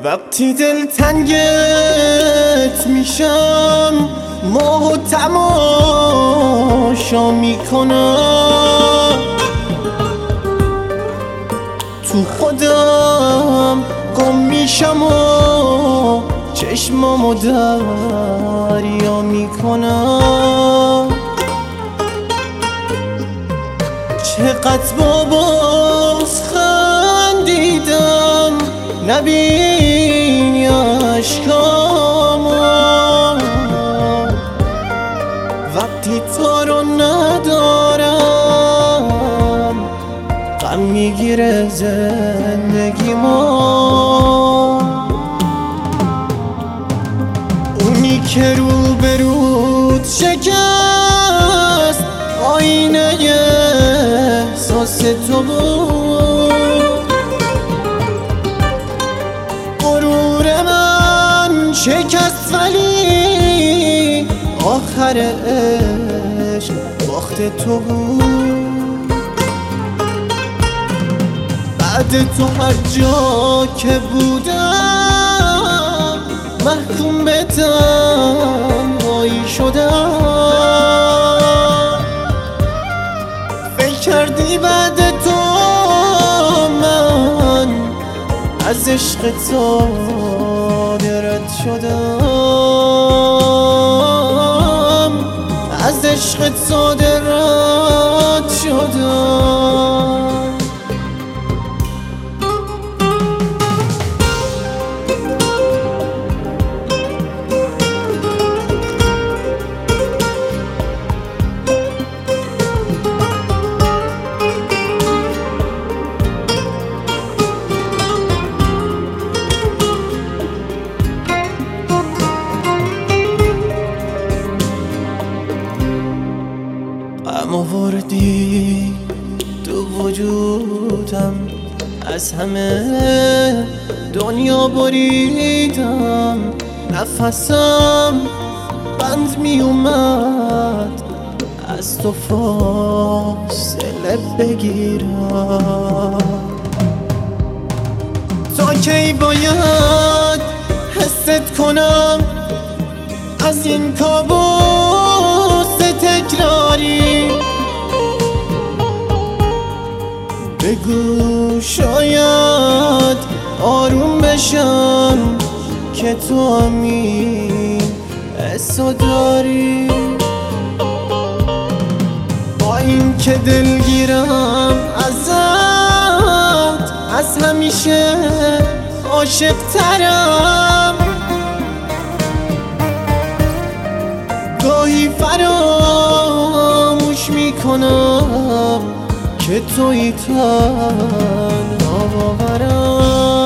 وقتی دلتنگت میشم ماه و تماشا میکنم، تو خودم گم میشم و چشمامو دریا میکنم. چقدر باباز خندیدم نبینی عشقامو، وقتی تو رو ندارم غم میگیره زندگیمو. اونی که روبروت شکست آینه احساس تو بود، غرور من شکست ولی آخر عشق باخت تو بود. بعد تو هر جا که بودم محکوم به تنهایی شدم. فکر کردی بعد تو من از عشق صادرت شدم، از عشق صادرت شدم. غم آوردی تو وجودم، از همه دنیا بریدم. نفسم بند می اومد از تو فاصله بگیرم. تا کی باید حست کنم از این کابوس تکراری؟ بگو شاید آروم بشم که تو همین حسو داری. با این که دلگیرم ازت از همیشه عاشق ترم، گاهی فراموش میکنم که توی تنها باورم.